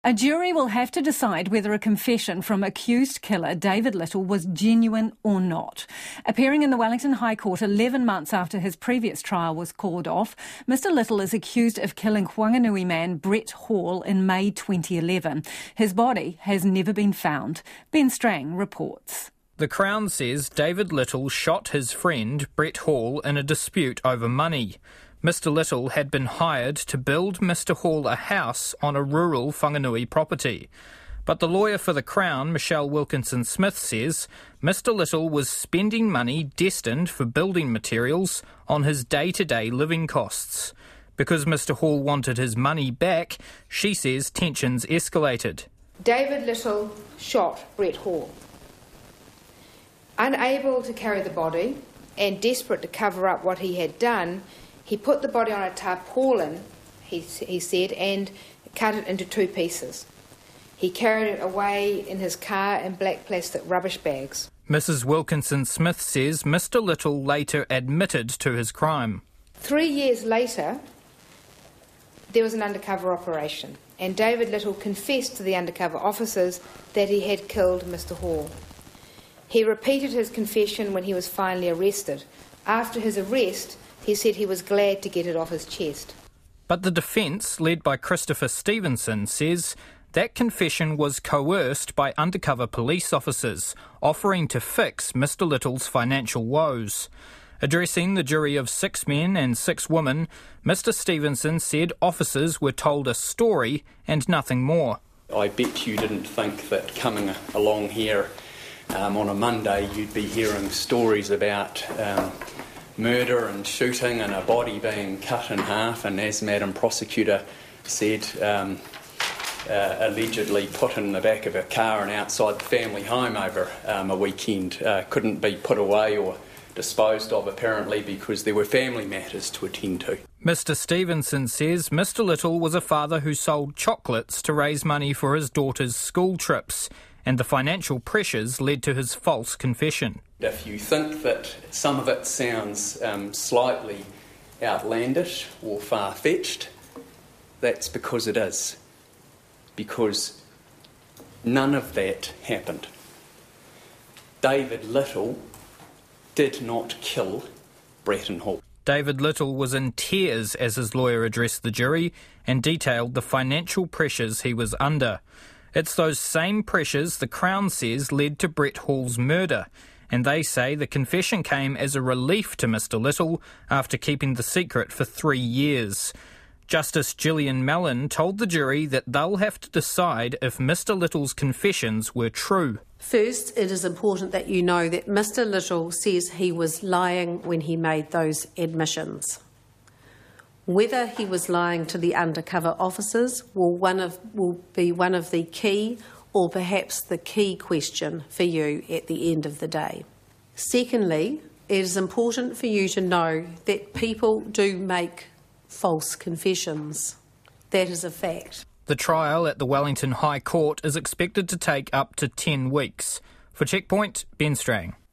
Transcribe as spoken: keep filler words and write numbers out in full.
A jury will have to decide whether a confession from accused killer David Little was genuine or not. Appearing in the Wellington High Court eleven months after his previous trial was called off, Mister Little is accused of killing Whanganui man Brett Hall in May twenty eleven. His body has never been found. Ben Strang reports. The Crown says David Little shot his friend Brett Hall in a dispute over money. Mister Little had been hired to build Mister Hall a house on a rural Whanganui property. But the lawyer for the Crown, Michelle Wilkinson-Smith, says Mister Little was spending money destined for building materials on his day-to-day living costs. Because Mister Hall wanted his money back, she says tensions escalated. David Little shot Brett Hall. Unable to carry the body and desperate to cover up what he had done, he put the body on a tarpaulin, he, he said, and cut it into two pieces. He carried it away in his car in black plastic rubbish bags. Missus Wilkinson-Smith says Mister Little later admitted to his crime. Three years later, there was an undercover operation, and David Little confessed to the undercover officers that he had killed Mister Hall. He repeated his confession when he was finally arrested. After his arrest, he said he was glad to get it off his chest. But the defence, led by Christopher Stevenson, says that confession was coerced by undercover police officers offering to fix Mister Little's financial woes. Addressing the jury of six men and six women, Mister Stevenson said officers were told a story and nothing more. I bet you didn't think that coming along here um, on a Monday you'd be hearing stories about Um, murder and shooting and a body being cut in half, and as Madam Prosecutor said, um, uh, allegedly put in the back of a car and outside the family home over um, a weekend. Uh, couldn't be put away or disposed of, apparently, because there were family matters to attend to. Mister Stevenson says Mister Little was a father who sold chocolates to raise money for his daughter's school trips, and the financial pressures led to his false confession. If you think that some of it sounds um, slightly outlandish or far-fetched, that's because it is. Because none of that happened. David Little did not kill Brett Hall. David Little was in tears as his lawyer addressed the jury and detailed the financial pressures he was under. It's those same pressures the Crown says led to Brett Hall's murder, and they say the confession came as a relief to Mister Little after keeping the secret for three years. Justice Gillian Mellon told the jury that they'll have to decide if Mister Little's confessions were true. First, it is important that you know that Mister Little says he was lying when he made those admissions. Whether he was lying to the undercover officers will, one of, will be one of the key, or perhaps the key question for you at the end of the day. Secondly, it is important for you to know that people do make false confessions. That is a fact. The trial at the Wellington High Court is expected to take up to ten weeks. For Checkpoint, Ben Strang.